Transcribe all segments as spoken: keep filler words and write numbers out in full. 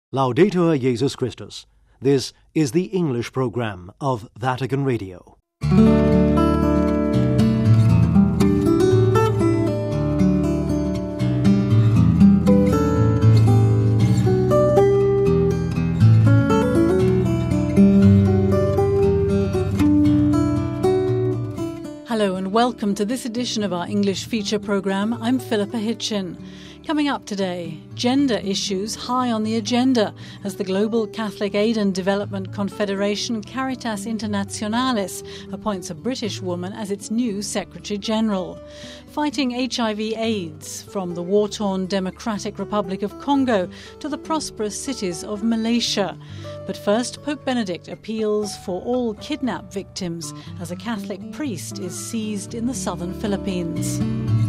Laudetur Jesus Christus. This is the English program of Vatican Radio. Hello and welcome to this edition of our English feature programme. I'm Philippa Hitchin. Coming up today, gender issues high on the agenda as the Global Catholic Aid and Development Confederation Caritas Internationalis appoints a British woman as its new Secretary-General. Fighting H I V AIDS from the war-torn Democratic Republic of Congo to the prosperous cities of Malaysia. But first, Pope Benedict appeals for all kidnap victims as a Catholic priest is seized in the southern Philippines.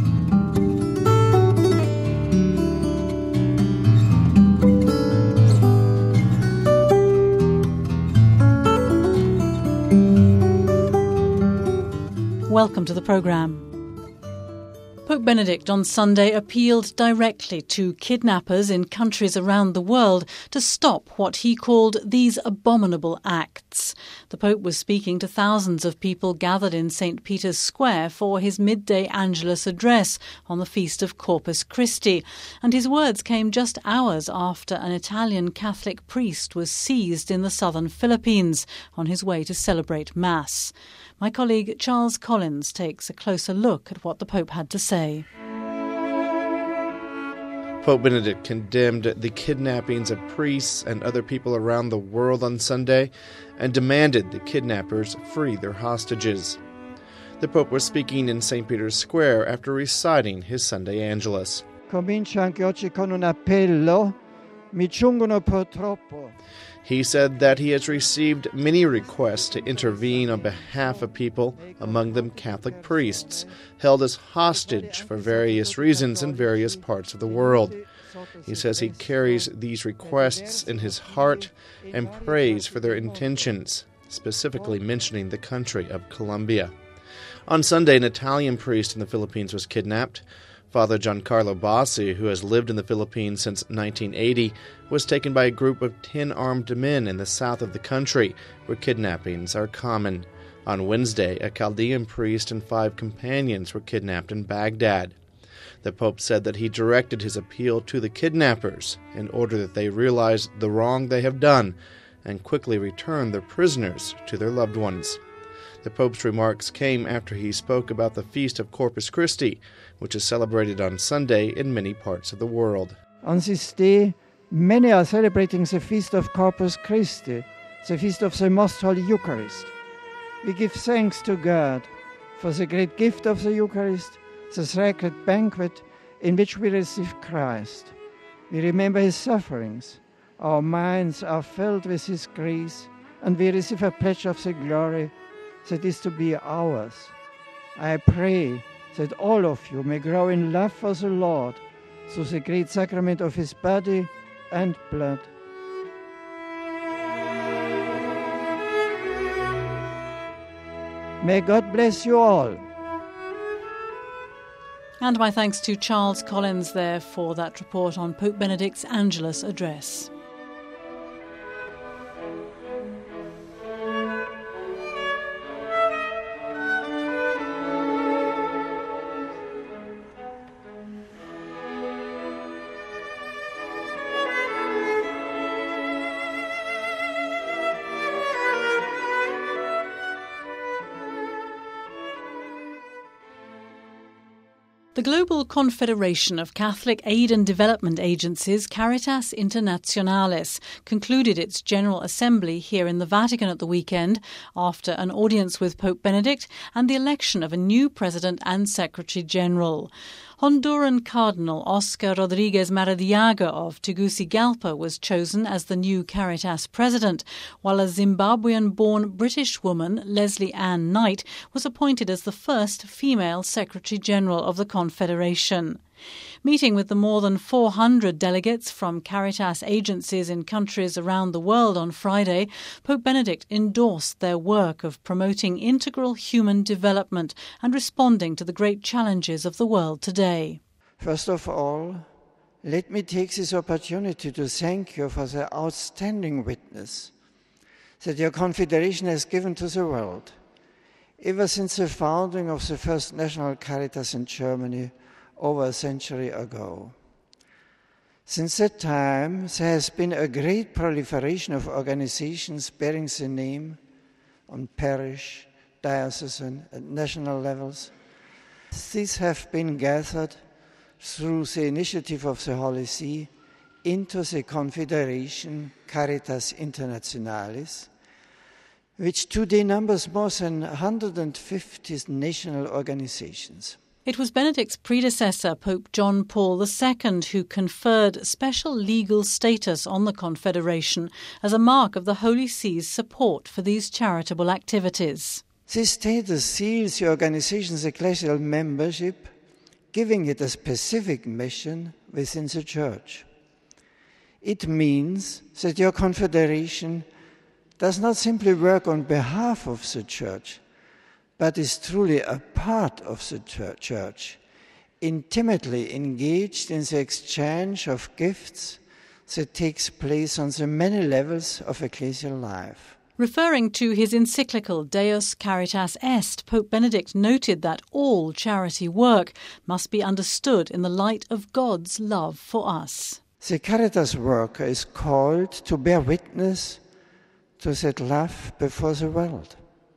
Welcome to the programme. Pope Benedict on Sunday appealed directly to kidnappers in countries around the world to stop what he called these abominable acts. The Pope was speaking to thousands of people gathered in Saint Peter's Square for his midday Angelus address on the feast of Corpus Christi, and his words came just hours after an Italian Catholic priest was seized in the southern Philippines on his way to celebrate Mass. My colleague Charles Collins takes a closer look at what the Pope had to say. Pope Benedict condemned the kidnappings of priests and other people around the world on Sunday and demanded the kidnappers free their hostages. The Pope was speaking in Saint Peter's Square after reciting his Sunday Angelus. Comincio anche oggi con un appello. Mi giungono purtroppo. He said that he has received many requests to intervene on behalf of people, among them Catholic priests, held as hostage for various reasons in various parts of the world. He says he carries these requests in his heart and prays for their intentions, specifically mentioning the country of Colombia. On Sunday, an Italian priest in the Philippines was kidnapped. Father Giancarlo Bassi, who has lived in the Philippines since nineteen eighty, was taken by a group of ten armed men in the south of the country, where kidnappings are common. On Wednesday, a Chaldean priest and five companions were kidnapped in Baghdad. The Pope said that he directed his appeal to the kidnappers in order that they realize the wrong they have done and quickly return their prisoners to their loved ones. The Pope's remarks came after he spoke about the Feast of Corpus Christi, which is celebrated on Sunday in many parts of the world. On this day, many are celebrating the Feast of Corpus Christi, the Feast of the Most Holy Eucharist. We give thanks to God for the great gift of the Eucharist, the sacred banquet in which we receive Christ. We remember his sufferings. Our minds are filled with his grace, and we receive a pledge of the glory that is to be ours. I pray that all of you may grow in love for the Lord through the great sacrament of his body and blood. May God bless you all. And my thanks to Charles Collins there for that report on Pope Benedict's Angelus address. The Global Confederation of Catholic Aid and Development Agencies, Caritas Internationalis, concluded its General Assembly here in the Vatican at the weekend after an audience with Pope Benedict and the election of a new President and Secretary-General. Honduran Cardinal Oscar Rodriguez Maradiaga of Tegucigalpa was chosen as the new Caritas president, while a Zimbabwean-born British woman, Leslie Ann Knight, was appointed as the first female Secretary-General of the Confederation. Meeting with the more than four hundred delegates from Caritas agencies in countries around the world on Friday, Pope Benedict endorsed their work of promoting integral human development and responding to the great challenges of the world today. First of all, let me take this opportunity to thank you for the outstanding witness that your Confederation has given to the world, ever since the founding of the first national Caritas in Germany over a century ago. Since that time, there has been a great proliferation of organizations bearing the name on parish, diocesan, and national levels. These have been gathered through the initiative of the Holy See into the Confederation Caritas Internationalis, which today numbers more than one hundred fifty national organizations. It was Benedict's predecessor, Pope John Paul the Second, who conferred special legal status on the Confederation as a mark of the Holy See's support for these charitable activities. This status seals the organization's ecclesial membership, giving it a specific mission within the Church. It means that your Confederation does not simply work on behalf of the Church, but is truly a part of the Church, intimately engaged in the exchange of gifts that takes place on the many levels of ecclesial life. Referring to his encyclical Deus Caritas Est, Pope Benedict noted that all charity work must be understood in the light of God's love for us. The Caritas worker is called to bear witness to that love before the world.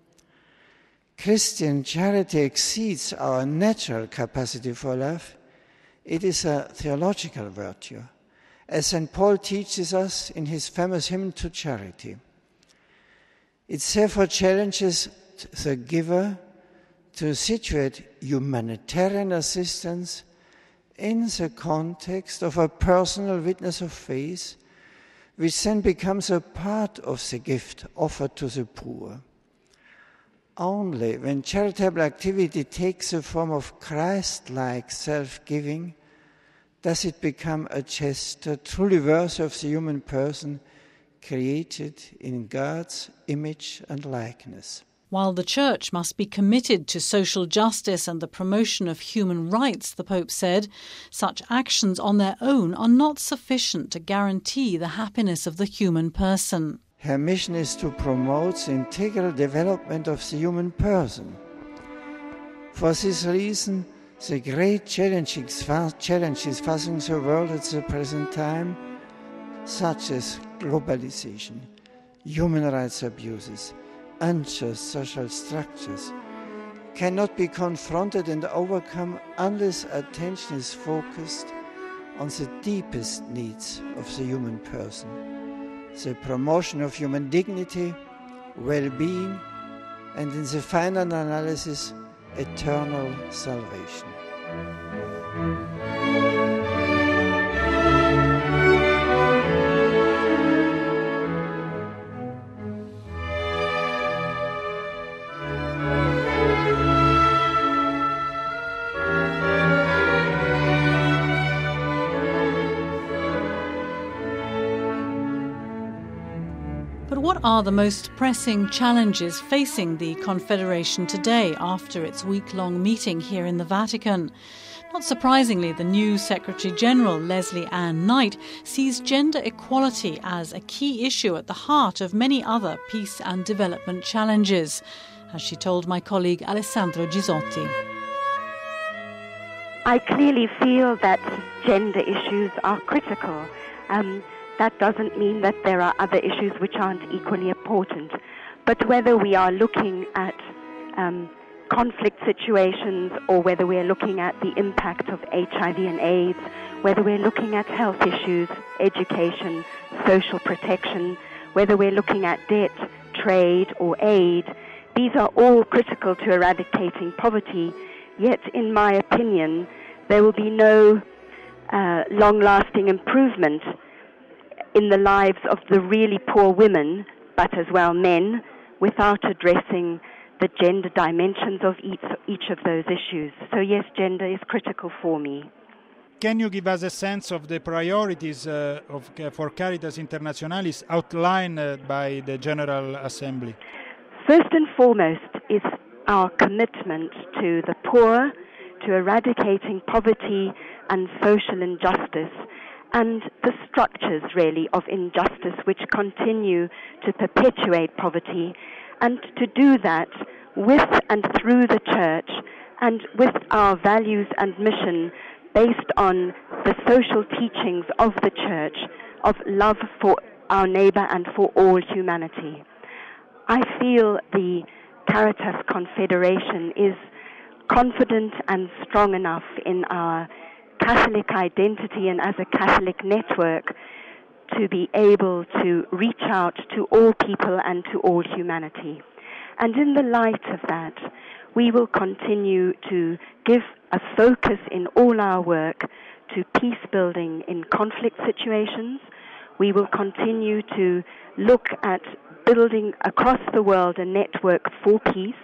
Christian charity exceeds our natural capacity for love. It is a theological virtue, as Saint Paul teaches us in his famous hymn to charity. It therefore challenges the giver to situate humanitarian assistance in the context of a personal witness of faith, which then becomes a part of the gift offered to the poor. Only when charitable activity takes the form of Christ-like self-giving does it become a gesture truly worthy of the human person, created in God's image and likeness. While the Church must be committed to social justice and the promotion of human rights, the Pope said, such actions on their own are not sufficient to guarantee the happiness of the human person. Her mission is to promote the integral development of the human person. For this reason, the great challenges, challenges facing the world at the present time, such as globalization, human rights abuses, unjust social structures, cannot be confronted and overcome unless attention is focused on the deepest needs of the human person. The promotion of human dignity, well-being, and in the final analysis, eternal salvation. But what are the most pressing challenges facing the Confederation today after its week-long meeting here in the Vatican? Not surprisingly, the new Secretary-General, Leslie Ann Knight, sees gender equality as a key issue at the heart of many other peace and development challenges, as she told my colleague Alessandro Gisotti. I clearly feel that gender issues are critical. Um, That doesn't mean that there are other issues which aren't equally important. But whether we are looking at um, conflict situations or whether we're looking at the impact of H I V and AIDS, whether we're looking at health issues, education, social protection, whether we're looking at debt, trade or aid, these are all critical to eradicating poverty. Yet, in my opinion, there will be no uh, long-lasting improvement in the lives of the really poor women, but as well men, without addressing the gender dimensions of each, each of those issues. So yes, gender is critical for me. Can you give us a sense of the priorities uh, of, uh, for Caritas Internationalis outlined uh, by the General Assembly? First and foremost is our commitment to the poor, to eradicating poverty and social injustice, and the structures, really, of injustice which continue to perpetuate poverty, and to do that with and through the Church and with our values and mission based on the social teachings of the Church of love for our neighbor and for all humanity. I feel the Caritas Confederation is confident and strong enough in our Catholic identity and as a Catholic network to be able to reach out to all people and to all humanity. And in the light of that, we will continue to give a focus in all our work to peace building in conflict situations. We will continue to look at building across the world a network for peace.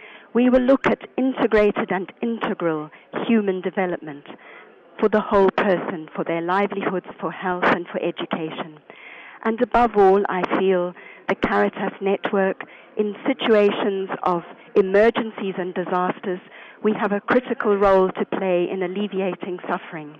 We will look at integrated and integral human development for the whole person, for their livelihoods, for health and for education. And above all, I feel the Caritas network, in situations of emergencies and disasters, we have a critical role to play in alleviating suffering.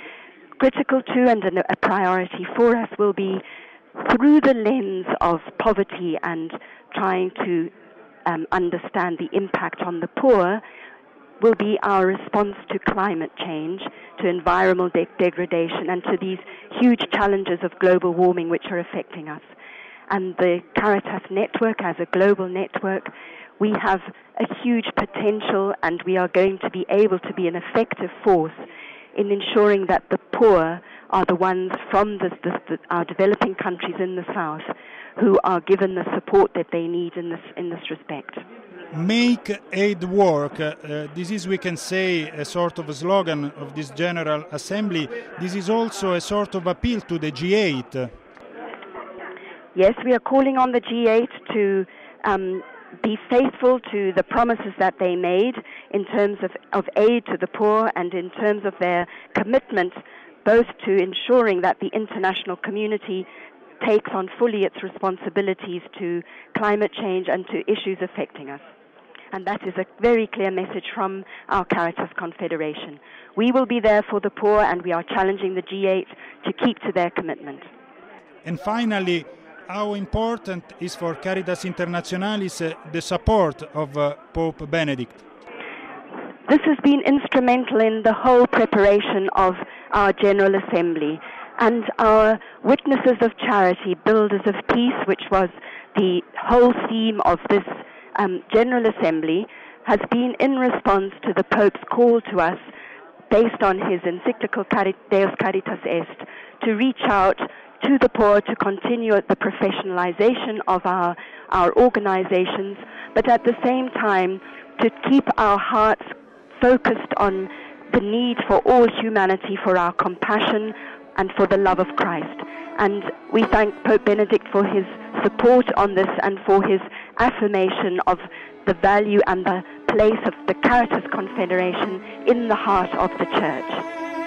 Critical too, and a priority for us, will be through the lens of poverty and trying to um, understand the impact on the poor, will be our response to climate change, to environmental de- degradation, and to these huge challenges of global warming which are affecting us. And the Caritas network, as a global network, we have a huge potential, and we are going to be able to be an effective force in ensuring that the poor are the ones from the, the, the, our developing countries in the south who are given the support that they need in this, in this respect. Make aid work. Uh, this is, we can say, a sort of a slogan of this General Assembly. This is also a sort of appeal to the G eight. Yes, we are calling on the G eight to um, be faithful to the promises that they made in terms of, of aid to the poor and in terms of their commitment both to ensuring that the international community takes on fully its responsibilities to climate change and to issues affecting us. And that is a very clear message from our Caritas Confederation. We will be there for the poor, and we are challenging the G eight to keep to their commitment. And finally, how important is for Caritas Internationalis uh, the support of uh, Pope Benedict? This has been instrumental in the whole preparation of our General Assembly, and our Witnesses of Charity, Builders of Peace, which was the whole theme of this um, General Assembly, has been in response to the Pope's call to us, based on his encyclical Deus Caritas Est, to reach out to the poor, to continue the professionalization of our, our organizations, but at the same time to keep our hearts focused on the need for all humanity, for our compassion and for the love of Christ. And we thank Pope Benedict for his support on this and for his affirmation of the value and the place of the Caritas Confederation in the heart of the Church.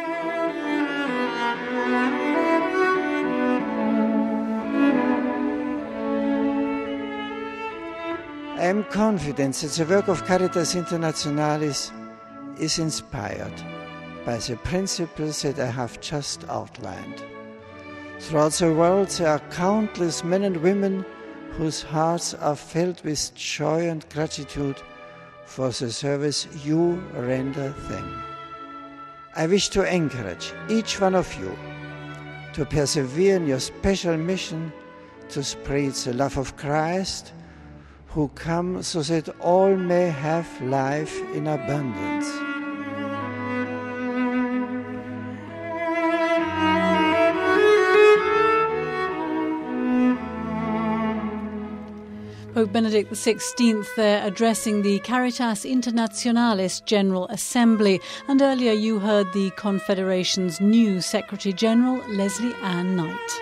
I am confident that the work of Caritas Internationalis is inspired by the principles that I have just outlined. Throughout the world there are countless men and women whose hearts are filled with joy and gratitude for the service you render them. I wish to encourage each one of you to persevere in your special mission to spread the love of Christ, who come so that all may have life in abundance. Pope Benedict the sixteenth there addressing the Caritas Internationalis General Assembly, and earlier you heard the Confederation's new Secretary General, Leslie Ann Knight.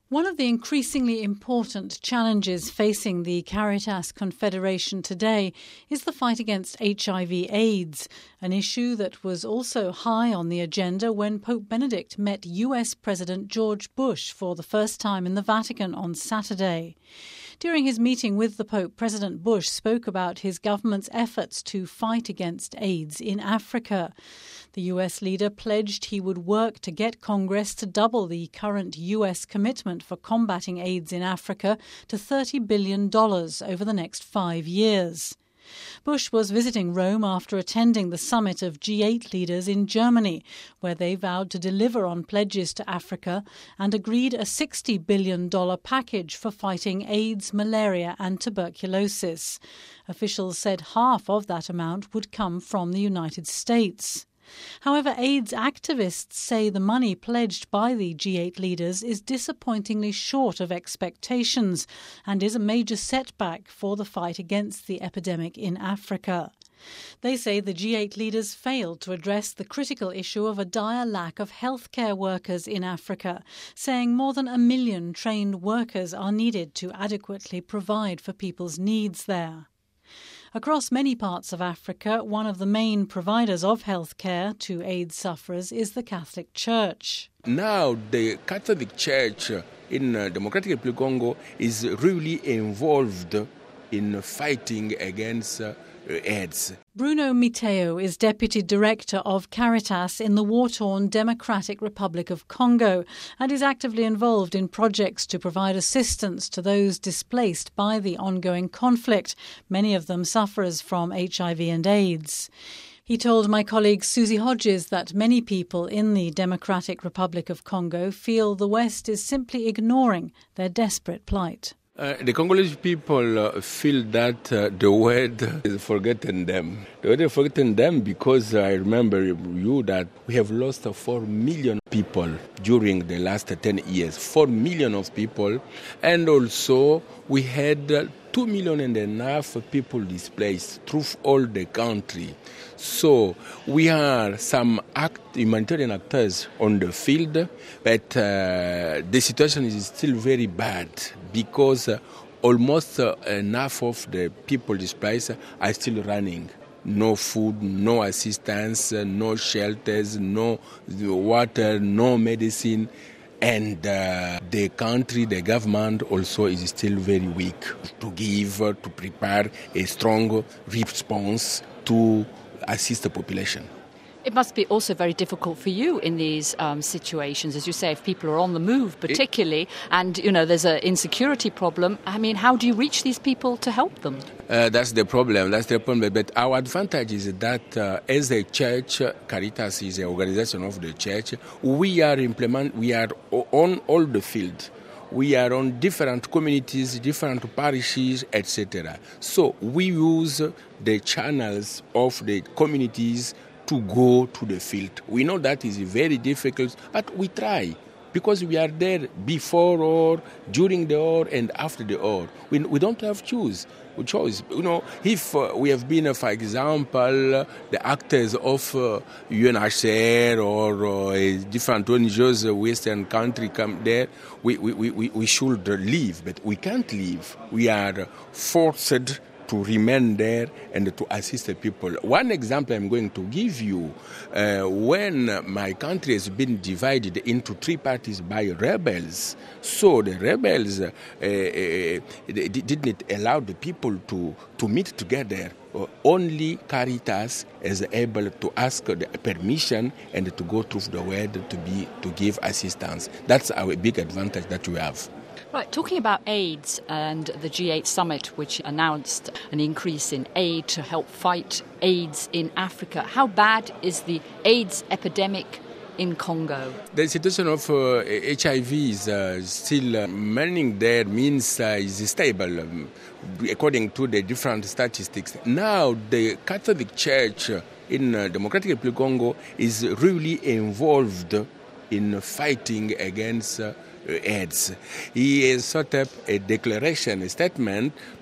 One of the increasingly important challenges facing the Caritas Confederation today is the fight against H I V AIDS, an issue that was also high on the agenda when Pope Benedict met U S President George Bush for the first time in the Vatican on Saturday. During his meeting with the Pope, President Bush spoke about his government's efforts to fight against AIDS in Africa. The U S leader pledged he would work to get Congress to double the current U S commitment for combating AIDS in Africa to thirty billion dollars over the next five years. Bush was visiting Rome after attending the summit of G eight leaders in Germany, where they vowed to deliver on pledges to Africa and agreed a sixty billion dollars package for fighting AIDS, malaria and tuberculosis. Officials said half of that amount would come from the United States. However, AIDS activists say the money pledged by the G eight leaders is disappointingly short of expectations and is a major setback for the fight against the epidemic in Africa. They say the G eight leaders failed to address the critical issue of a dire lack of healthcare workers in Africa, saying more than a million trained workers are needed to adequately provide for people's needs there. Across many parts of Africa, one of the main providers of health care to AIDS sufferers is the Catholic Church. Now the Catholic Church in uh, Democratic Republic of Congo is really involved in fighting against uh, AIDS. Bruno Miteo is Deputy Director of Caritas in the war-torn Democratic Republic of Congo and is actively involved in projects to provide assistance to those displaced by the ongoing conflict, many of them sufferers from H I V and AIDS. He told my colleague Susie Hodges that many people in the Democratic Republic of Congo feel the West is simply ignoring their desperate plight. Uh, the Congolese people uh, feel that uh, the world is forgetting them. The world is forgetting them because uh, I remember you that we have lost uh, four million people during the last ten years. Four million of people. And also we had uh, two million and a half people displaced through all the country. So we are some act, humanitarian actors on the field, but uh, the situation is still very bad because uh, almost uh, enough of the people displaced are still running. No food, no assistance, uh, no shelters, no water, no medicine. And uh, the country, the government also is still very weak to give, uh, to prepare a strong response to assist the population. It must be also very difficult for you in these um, situations, as you say, if people are on the move particularly, it, and, you know, there's an insecurity problem. I mean, how do you reach these people to help them? Uh, that's the problem, that's the problem. But our advantage is that uh, as a church, Caritas is an organization of the church, we are implement, we are on all the field. We are on different communities, different parishes, et cetera. So we use the channels of the communities to go to the field. We know that is very difficult, but we try because we are there before or during the war and after the war. We, we don't have choose. choice. You know, if uh, we have been, uh, for example, uh, the actors of uh, U N H C R or uh, a different N G Os, uh, Western country come there, we, we, we, we should leave, but we can't leave. We are forced to remain there and to assist the people. One example I'm going to give you, uh, when my country has been divided into three parties by rebels, so the rebels uh, uh, didn't allow the people to, to meet together. Uh, only Caritas is able to ask the permission and to go through the world to be to give assistance. That's our big advantage that we have. Right, talking about AIDS and the G eight summit, which announced an increase in aid to help fight AIDS in Africa. How bad is the AIDS epidemic in Congo? The situation of uh, H I V is uh, still uh, remaining there, means uh, is stable, um, according to the different statistics. Now, the Catholic Church in uh, Democratic Republic of Congo is really involved in fighting against uh, AIDS. He has set up a declaration, a statement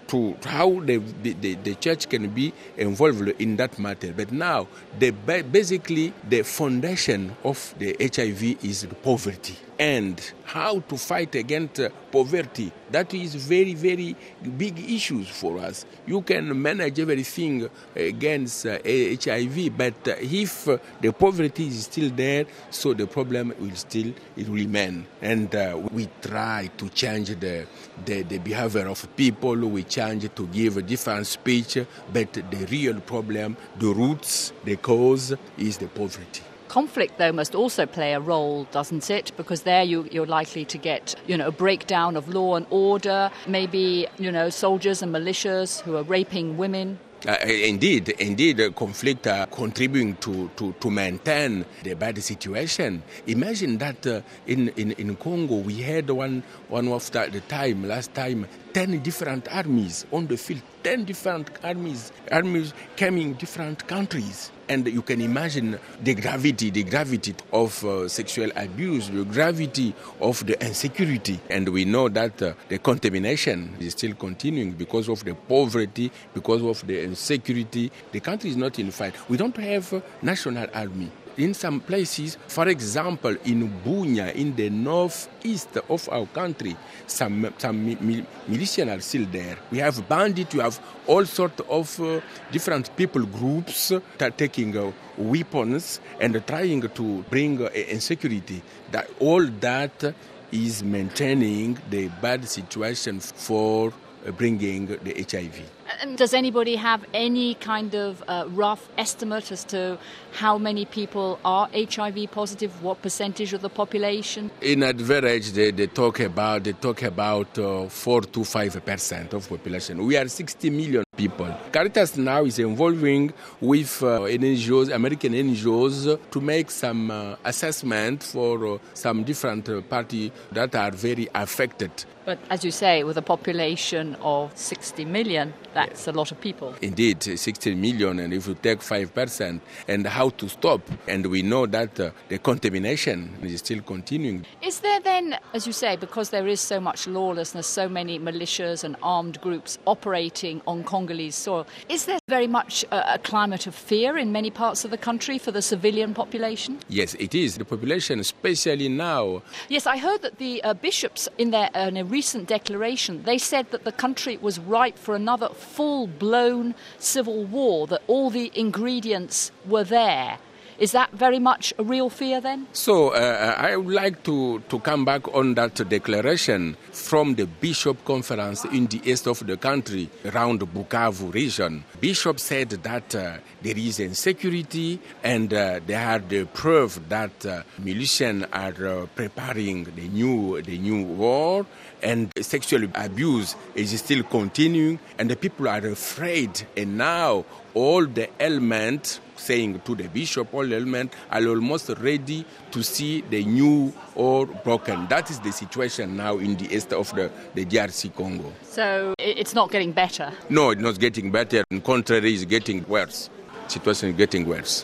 to how the, the, the church can be involved in that matter. But now, the, basically, the foundation of the H I V is poverty. And how to fight against uh, poverty, that is very, very big issues for us. You can manage everything against uh, H I V, but uh, if uh, the poverty is still there, so the problem will still it remain. And uh, we try to change the, the, the behavior of people, we change to give a different speech, but the real problem, the roots, the cause is the poverty. Conflict, though, must also play a role, doesn't it? Because there you, you're likely to get, you know, a breakdown of law and order, maybe, you know, soldiers and militias who are raping women. Uh, indeed, indeed, uh, conflict are contributing to, to, to maintain the bad situation. Imagine that uh, in, in, in Congo we had one, one of the, the time, last time, ten different armies on the field, ten different armies, armies coming different countries. And you can imagine the gravity, the gravity of uh, sexual abuse, the gravity of the insecurity. And we know that uh, the contamination is still continuing because of the poverty, because of the insecurity. The country is not in fight. We don't have a national army. In some places, for example, in Bunia, in the northeast of our country, some some mi- militias are still there. We have bandits, we have all sorts of uh, different people groups that are taking uh, weapons and trying to bring uh, insecurity. That all that is maintaining the bad situation for uh, bringing the H I V. And does anybody have any kind of uh, rough estimate as to how many people are H I V positive? What percentage of the population? In average, they, they talk about they talk about uh, four to five percent of population. We are sixty million people. Caritas now is involving with uh, N G Os, American N G Os, to make some uh, assessment for uh, some different uh, parties that are very affected. But as you say, with a population of sixty million, that's a lot of people. Indeed, sixty million, and if you take five percent, and how to stop, and we know that uh, the contamination is still continuing. Is there then, as you say, because there is so much lawlessness, so many militias and armed groups operating on Congolese soil, is there very much a, a climate of fear in many parts of the country for the civilian population? Yes, it is. The population, especially now. Yes, I heard that the uh, bishops, in their uh, in a recent declaration, they said that the country was ripe for another full-blown civil war, that all the ingredients were there. Is that very much a real fear then? So uh, I would like to, to come back on that declaration from the Bishop Conference in the east of the country, around the Bukavu region. Bishop said that uh, there is insecurity and uh, they had the proof that uh, militias are uh, preparing the new, the new war, and sexual abuse is still continuing, and the people are afraid. And now all the elements, saying to the bishop, all the elements are almost ready to see the new or broken. That is the situation now in the east of the, the D R C Congo. So it's not getting better? No, it's not getting better. On the contrary, it's getting worse. The situation is getting worse.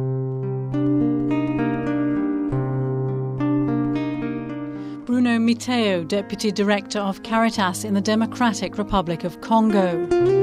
Bruno Miteo, Deputy Director of Caritas in the Democratic Republic of Congo.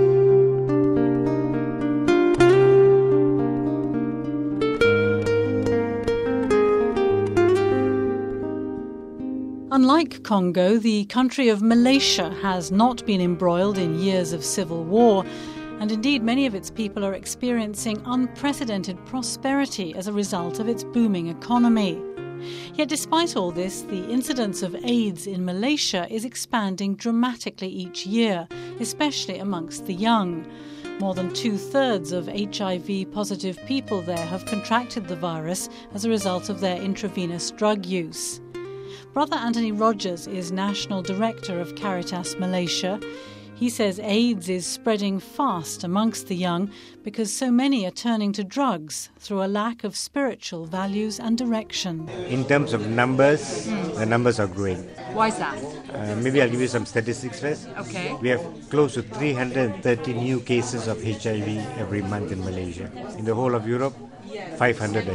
Unlike Congo, the country of Malaysia has not been embroiled in years of civil war, and indeed many of its people are experiencing unprecedented prosperity as a result of its booming economy. Yet despite all this, the incidence of AIDS in Malaysia is expanding dramatically each year, especially amongst the young. More than two-thirds of H I V-positive people there have contracted the virus as a result of their intravenous drug use. Brother Anthony Rogers is National Director of Caritas Malaysia. He says AIDS is spreading fast amongst the young because so many are turning to drugs through a lack of spiritual values and direction. In terms of numbers, mm. the numbers are growing. Why is that? Uh, maybe I'll give you some statistics first. Okay. We have close to three hundred thirty new cases of H I V every month in Malaysia. In the whole of Europe, five hundred a year.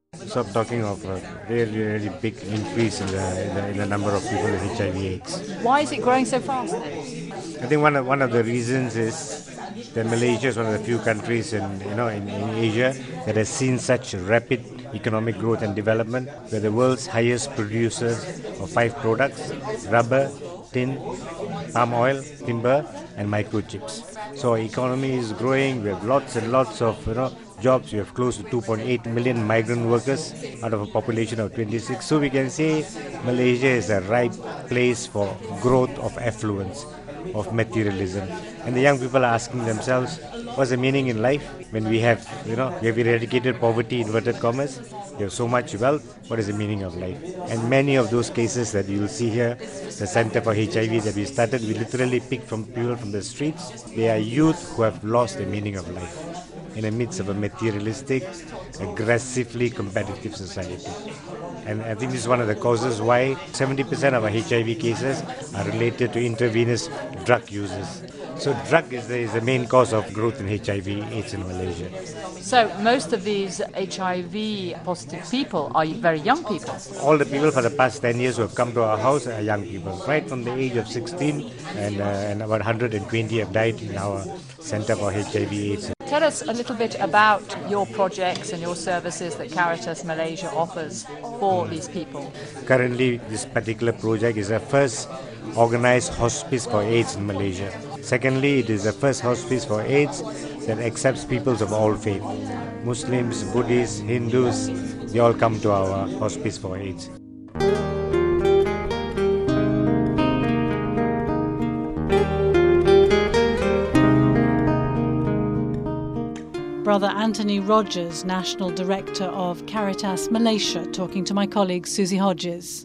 Stop talking of a really, really big increase in the, in the, in the number of people with H I V AIDS. Why is it growing so fast then? I think one of, one of the reasons is that Malaysia is one of the few countries in, you know, in, in Asia that has seen such rapid economic growth and development. We're the world's highest producers of five products: rubber, tin, palm oil, timber, and microchips. So our economy is growing. We have lots and lots of, you know, jobs. We have close to two point eight million migrant workers out of a population of twenty-six. So we can say Malaysia is a ripe place for growth of affluence, of materialism. And the young people are asking themselves, what's the meaning in life when we have, you know, we have eradicated poverty, inverted commas, we have so much wealth, what is the meaning of life? And many of those cases that you will see here, the Center for H I V that we started, we literally picked from people from the streets. They are youth who have lost the meaning of life in the midst of a materialistic, aggressively competitive society. And I think this is one of the causes why seventy percent of our H I V cases are related to intravenous drug users. So drug is the, is the main cause of growth in H I V AIDS in Malaysia. So most of these H I V positive people are very young people? All the people for the past ten years who have come to our house are young people, right from the age of sixteen, and, uh, and about one hundred twenty have died in our Center for H I V AIDS. Tell us a little bit about your projects and your services that Caritas Malaysia offers for these people. Currently, this particular project is the first organized hospice for AIDS in Malaysia. Secondly, it is the first hospice for AIDS that accepts peoples of all faiths. Muslims, Buddhists, Hindus, they all come to our hospice for AIDS. Brother Anthony Rogers, National Director of Caritas Malaysia, talking to my colleague Susie Hodges.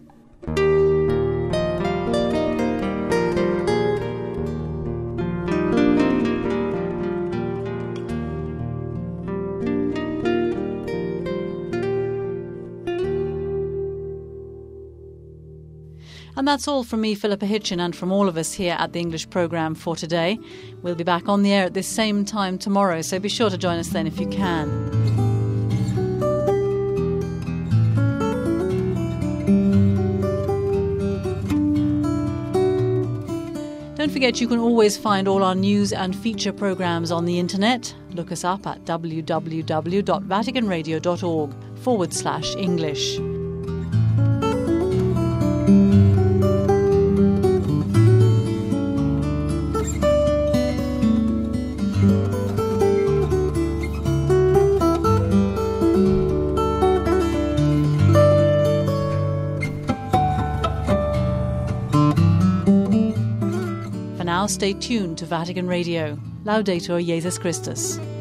And that's all from me, Philippa Hitchin, and from all of us here at the English programme for today. We'll be back on the air at this same time tomorrow, so be sure to join us then if you can. Don't forget you can always find all our news and feature programmes on the internet. Look us up at www.vaticanradio.org forward slash English. Stay tuned to Vatican Radio. Laudetur Jesus Christus.